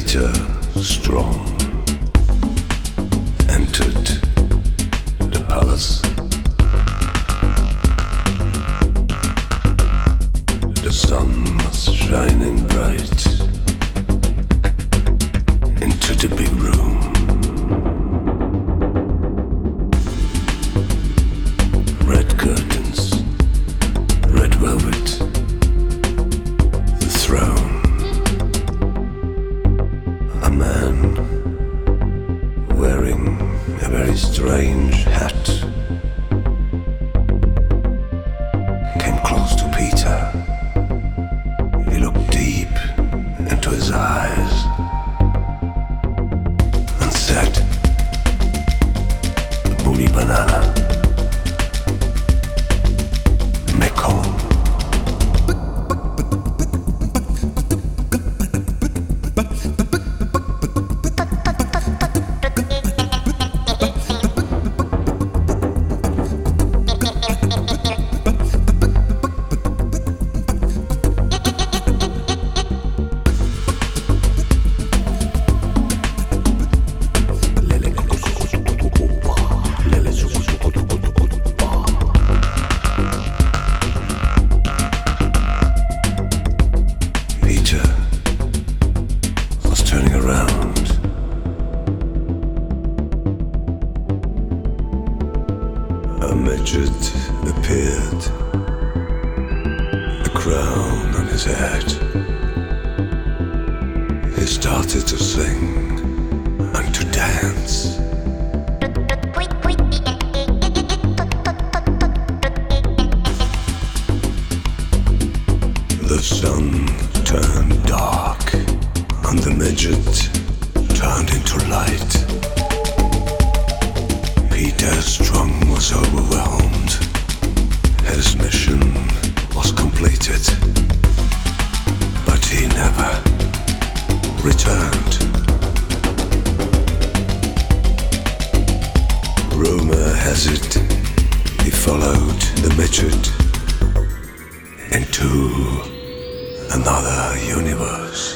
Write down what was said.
Peter Strong entered the palace. The sun was shining bright into the big room. Red curtains, red velvet, the throne. A man wearing a very strange hat came close to Peter. He looked deep into his eyes and said, "Bully banana, Mekong." Turning around, a midget appeared, a crown on his head. He started to sing and to dance. The sun turned dark and the midget turned into light. Peter Strong was overwhelmed. His mission was completed, but he never returned. Rumor has it he followed the midget into another universe.